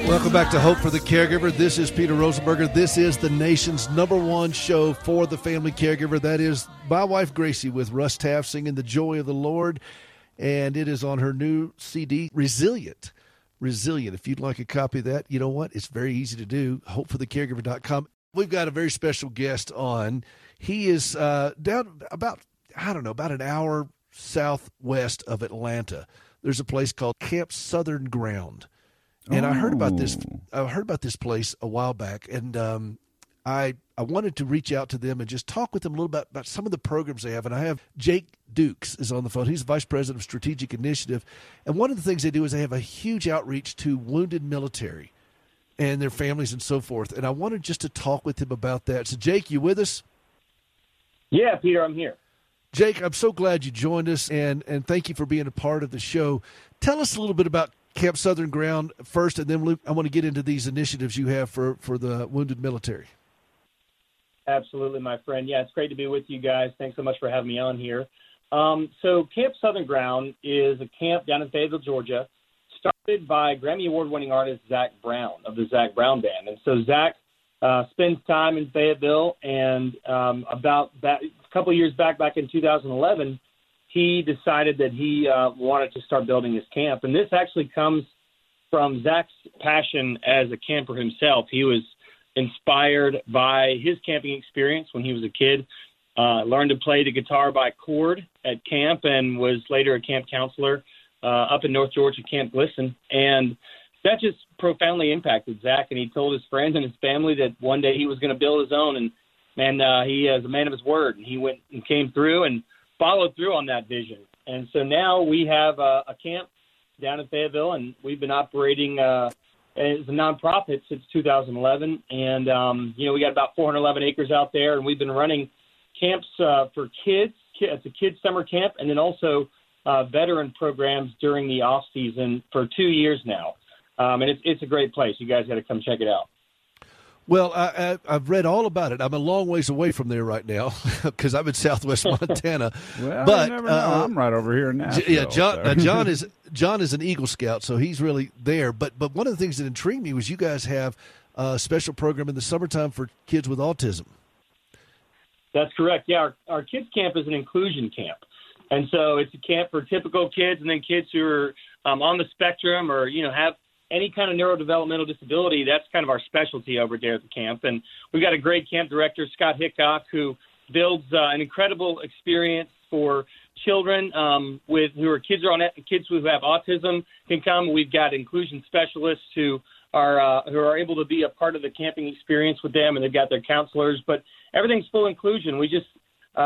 Welcome back to Hope for the Caregiver. This is Peter Rosenberger. This is the nation's #1 show for the family caregiver. That is my wife, Gracie, with Russ Taff singing The Joy of the Lord. And it is on her new CD, Resilient. Resilient. If you'd like a copy of that, you know what? It's very easy to do. HopeForTheCaregiver.com. We've got a very special guest on. He is down about an hour southwest of Atlanta. There's a place called Camp Southern Ground. And I heard about this place a while back, and I wanted to reach out to them and just talk with them a little bit about some of the programs they have. And I have Jake Dukes is on the phone. He's the Vice President of Strategic Initiative. And one of the things they do is they have a huge outreach to wounded military and their families and so forth. And I wanted just to talk with him about that. So, Jake, you with us? Yeah, Peter, I'm here. Jake, I'm so glad you joined us, and thank you for being a part of the show. Tell us a little bit about Camp Southern Ground first, and then I want to get into these initiatives you have for the wounded military. Absolutely, my friend. Yeah, it's great to be with you guys. Thanks so much for having me on here. So Camp Southern Ground is a camp down in Fayetteville, Georgia, started by Grammy Award-winning artist Zac Brown of the Zac Brown Band. And so Zac spends time in Fayetteville, and about that, a couple of years back in 2011, he decided that he wanted to start building his camp. And this actually comes from Zac's passion as a camper himself. He was inspired by his camping experience when he was a kid, learned to play the guitar by chord at camp, and was later a camp counselor up in North Georgia, Camp Glisten. And that just profoundly impacted Zac, and he told his friends and his family that one day he was going to build his own. And he is a man of his word, and he went and came through and followed through on that vision. And so now we have a camp down in Fayetteville, and we've been operating as a nonprofit since 2011. And, we got about 411 acres out there, and we've been running camps for kids. It's a kids summer camp, and then also veteran programs during the off season for 2 years now. And it's a great place. You guys got to come check it out. Well, I've read all about it. I'm a long ways away from there right now because I'm in Southwest Montana. Well, but you never know. I'm right over here now. Yeah, John is an Eagle Scout, so he's really there. But one of the things that intrigued me was you guys have a special program in the summertime for kids with autism. That's correct. Yeah, our kids camp is an inclusion camp, and so it's a camp for typical kids, and then kids who are on the spectrum or have any kind of neurodevelopmental disability. That's kind of our specialty over there at the camp. And we've got a great camp director, Scott Hickok, who builds an incredible experience for children kids who have autism can come. We've got inclusion specialists who are able to be a part of the camping experience with them, and they've got their counselors. But everything's full inclusion. We just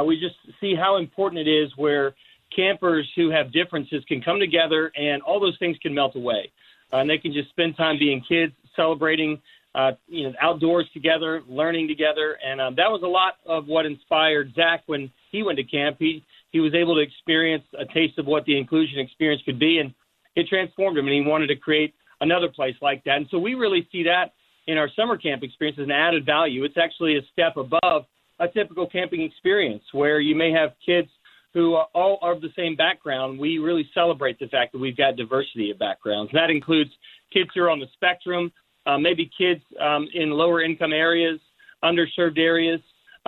see how important it is where campers who have differences can come together, and all those things can melt away. And they can just spend time being kids, celebrating, outdoors together, learning together. And that was a lot of what inspired Zac when he went to camp. He was able to experience a taste of what the inclusion experience could be, and it transformed him, and he wanted to create another place like that. And so we really see that in our summer camp experience as an added value. It's actually a step above a typical camping experience where you may have kids who all are of the same background. We really celebrate the fact that we've got diversity of backgrounds. That includes kids who are on the spectrum, maybe kids in lower income areas, underserved areas,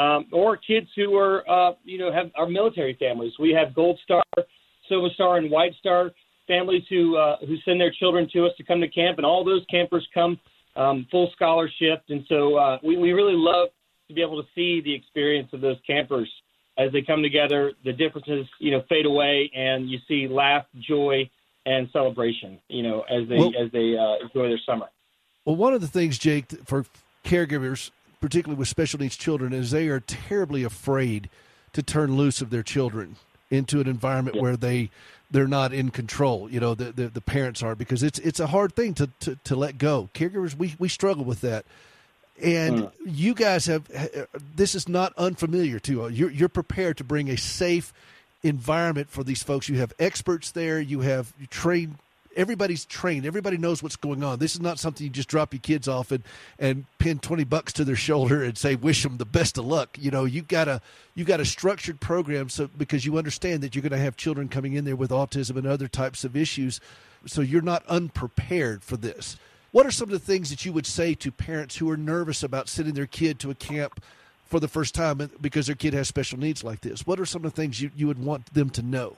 or kids who are, are military families. We have Gold Star, Silver Star, and White Star families who send their children to us to come to camp, and all those campers come full scholarship. And so we really love to be able to see the experience of those campers as they come together. The differences, fade away, and you see laugh, joy, and celebration, as they enjoy their summer. Well, one of the things, Jake, for caregivers, particularly with special needs children, is they are terribly afraid to turn loose of their children into an environment where they're not in control. The parents are, because it's a hard thing to let go. Caregivers, we struggle with that. And you guys this is not unfamiliar to you. You're prepared to bring a safe environment for these folks. You have experts there. You trained. Everybody's trained. Everybody knows what's going on. This is not something you just drop your kids off and pin $20 to their shoulder and say, wish them the best of luck. You've got a structured program, so because you understand that you're going to have children coming in there with autism and other types of issues. So you're not unprepared for this. What are some of the things that you would say to parents who are nervous about sending their kid to a camp for the first time because their kid has special needs like this? What are some of the things you would want them to know?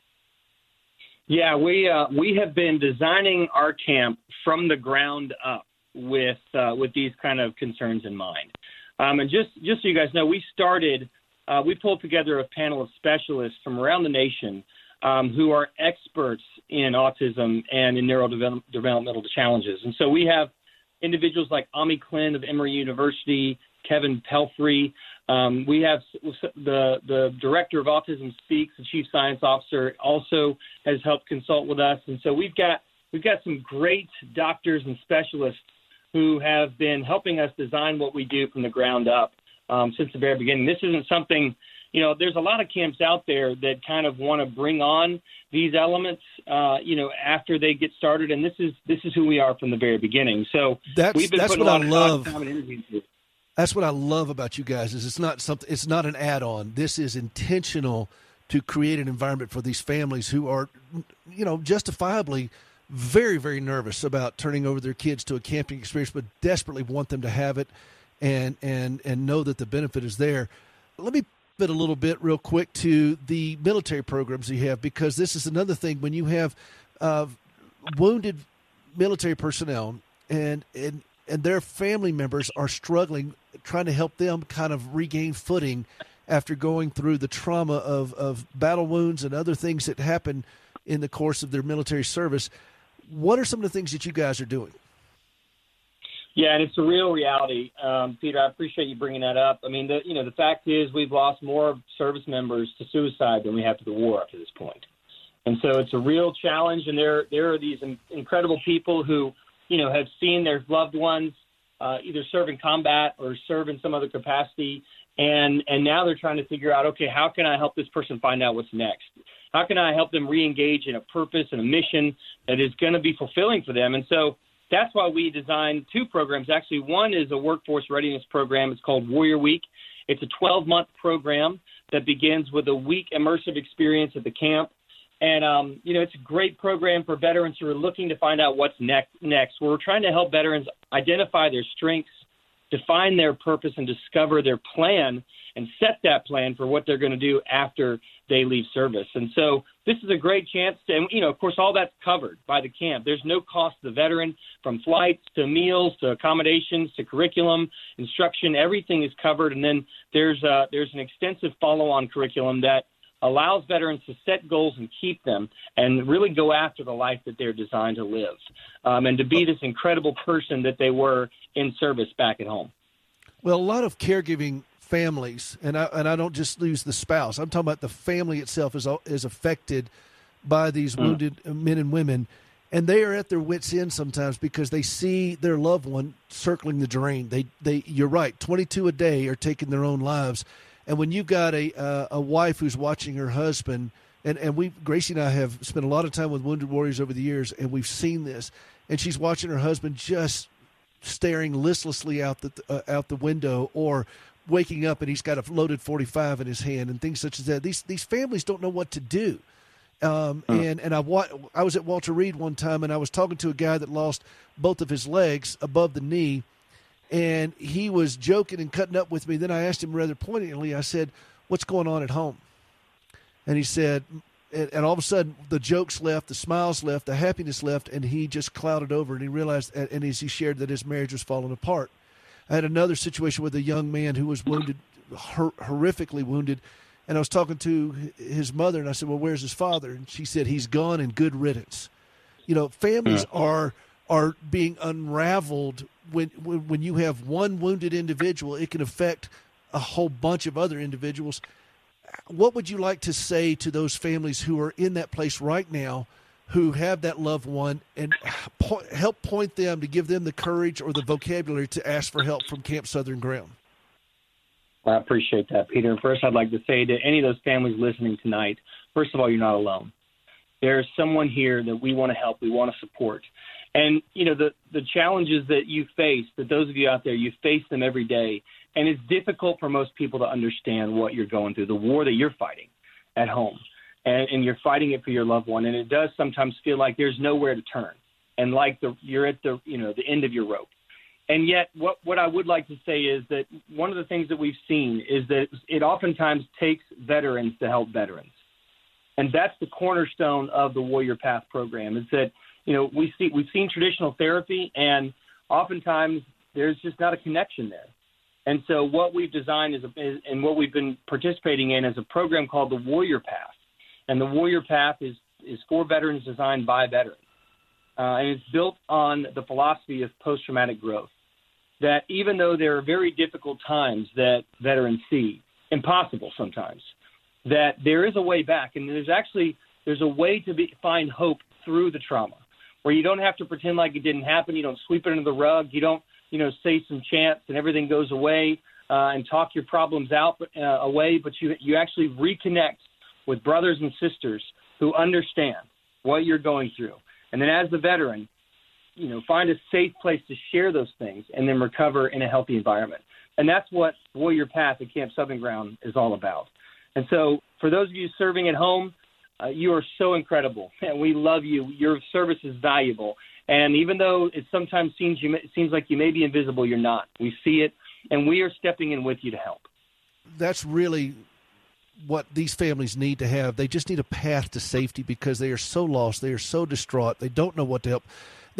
Yeah, we have been designing our camp from the ground up with these kind of concerns in mind. And just so you guys know, we pulled together a panel of specialists from around the nation who are experts in autism and in neurodevelopmental challenges. And so we have individuals like Ami Klin of Emory University, Kevin Pelfrey. We have the director of Autism Speaks, the chief science officer, also has helped consult with us. And so we've got some great doctors and specialists who have been helping us design what we do from the ground up since the very beginning. This isn't something, there's a lot of camps out there that kind of want to bring on these elements, after they get started. And this is who we are from the very beginning. So we've been putting a lot of time and energy into it. That's what I love about you guys is it's not an add-on. This is intentional to create an environment for these families who are, justifiably very, very nervous about turning over their kids to a camping experience, but desperately want them to have it and know that the benefit is there. Let me pivot a little bit real quick to the military programs you have, because this is another thing when you have wounded military personnel and their family members are struggling, trying to help them kind of regain footing after going through the trauma of battle wounds and other things that happen in the course of their military service. What are some of the things that you guys are doing? Yeah, and it's a real reality. Peter, I appreciate you bringing that up. I mean, the fact is we've lost more service members to suicide than we have to the war up to this point. And so it's a real challenge, and there are these incredible people who, have seen their loved ones either serve in combat or serve in some other capacity, and now they're trying to figure out, okay, how can I help this person find out what's next? How can I help them re-engage in a purpose and a mission that is going to be fulfilling for them? And so that's why we designed two programs. Actually, one is a workforce readiness program. It's called Warrior Week. It's a 12-month program that begins with a week immersive experience at the camp. And, it's a great program for veterans who are looking to find out what's next. We're trying to help veterans identify their strengths, define their purpose, and discover their plan and set that plan for what they're going to do after they leave service. And so this is a great chance to, and, of course, all that's covered by the camp. There's no cost to the veteran, from flights to meals to accommodations to curriculum, instruction. Everything is covered. And then there's an extensive follow-on curriculum that allows veterans to set goals and keep them and really go after the life that they're designed to live, and to be this incredible person that they were in service back at home. Well, a lot of caregiving families, and I don't just lose the spouse. I'm talking about the family itself is affected by these wounded men and women, and they are at their wits' end sometimes because they see their loved one circling the drain. They you're right, 22 a day are taking their own lives. And when you've got a wife who's watching her husband, and Gracie and I have spent a lot of time with wounded warriors over the years, and we've seen this, and she's watching her husband just staring listlessly out the window, or waking up and he's got a loaded .45 in his hand, and things such as that. These families don't know what to do. And I was at Walter Reed one time, and I was talking to a guy that lost both of his legs above the knee. And he was joking and cutting up with me. Then I asked him rather poignantly, I said, "What's going on at home?" And he said, and all of a sudden the jokes left, the smiles left, the happiness left, and he just clouded over, and he realized, and as he shared, that his marriage was falling apart. I had another situation with a young man who was wounded, horrifically wounded, and I was talking to his mother, and I said, "Well, where's his father?" And she said, "He's gone, and good riddance." Families are being unraveled. When you have one wounded individual, it can affect a whole bunch of other individuals. What would you like to say to those families who are in that place right now, who have that loved one, and help point them to give them the courage or the vocabulary to ask for help from Camp Southern Ground? I appreciate that, Peter. And first, I'd like to say to any of those families listening tonight, first of all, you're not alone. There's someone here that we want to help, we want to support. And, the challenges that you face, that those of you out there, you face them every day. And it's difficult for most people to understand what you're going through, the war that you're fighting at home. And you're fighting it for your loved one. And it does sometimes feel like there's nowhere to turn. and like you're at the end of your rope. And yet what I would like to say is that one of the things that we've seen is that it oftentimes takes veterans to help veterans. And that's the cornerstone of the Warrior Path program, is that, we've seen traditional therapy, and oftentimes there's just not a connection there. And so what we've designed and what we've been participating in is a program called the Warrior Path. And the Warrior Path is for veterans, designed by veterans. And it's built on the philosophy of post-traumatic growth, that even though there are very difficult times that veterans see, impossible sometimes, that there is a way back. And there's a way to find hope through the trauma, where you don't have to pretend like it didn't happen. You don't sweep it under the rug. You don't, say some chants and everything goes away and talk your problems away, but you actually reconnect with brothers and sisters who understand what you're going through. And then as the veteran, find a safe place to share those things and then recover in a healthy environment. And that's what Warrior Path at Camp Southern Ground is all about. And so for those of you serving at home, you are so incredible, and we love you. Your service is valuable. And even though it sometimes seems like you may be invisible, you're not. We see it, and we are stepping in with you to help. That's really what these families need to have. They just need a path to safety, because they are so lost. They are so distraught. They don't know what to help.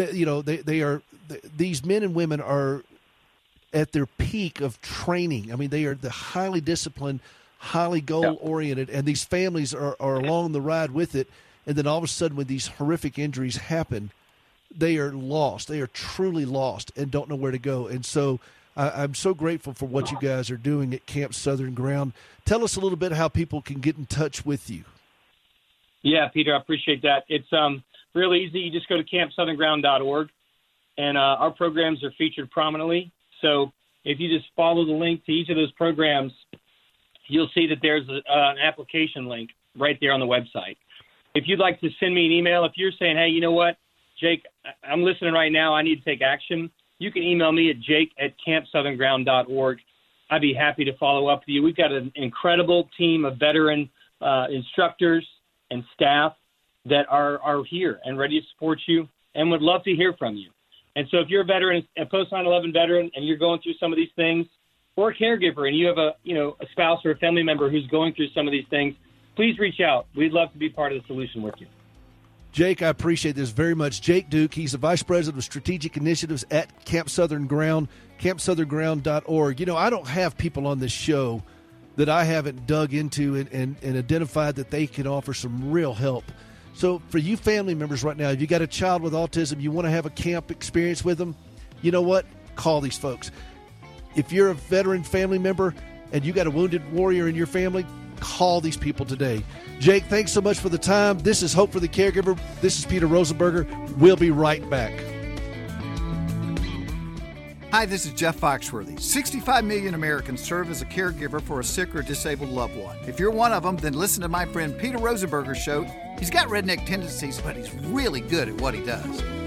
These men and women are at their peak of training. I mean, they are the highly disciplined, highly goal-oriented, and these families are along the ride with it. And then all of a sudden, when these horrific injuries happen, they are lost. They are truly lost and don't know where to go. And so I'm so grateful for what you guys are doing at Camp Southern Ground. Tell us a little bit how people can get in touch with you. Yeah, Peter, I appreciate that. It's real easy. You just go to campsouthernground.org, and our programs are featured prominently. So if you just follow the link to each of those programs, you'll see that there's an application link right there on the website. If you'd like to send me an email, if you're saying, hey, you know what, Jake, I'm listening right now, I need to take action, you can email me at jake@campsouthernground.org. I'd be happy to follow up with you. We've got an incredible team of veteran instructors and staff that are here and ready to support you and would love to hear from you. And so if you're a veteran, a post-9/11 veteran, and you're going through some of these things, or a caregiver and you have a spouse or a family member who's going through some of these things, please reach out. We'd love to be part of the solution with you. Jake, I appreciate this very much. Jake Duke, he's the Vice President of Strategic Initiatives at Camp Southern Ground, campsouthernground.org. I don't have people on this show that I haven't dug into and identified that they can offer some real help. So for you family members right now, if you got a child with autism, you want to have a camp experience with them, you know what? Call these folks. If you're a veteran family member and you got a wounded warrior in your family, call these people today. Jake, thanks so much for the time. This is Hope for the Caregiver. This is Peter Rosenberger. We'll be right back. Hi, this is Jeff Foxworthy. 65 million Americans serve as a caregiver for a sick or disabled loved one. If you're one of them, then listen to my friend Peter Rosenberger's show. He's got redneck tendencies, but he's really good at what he does.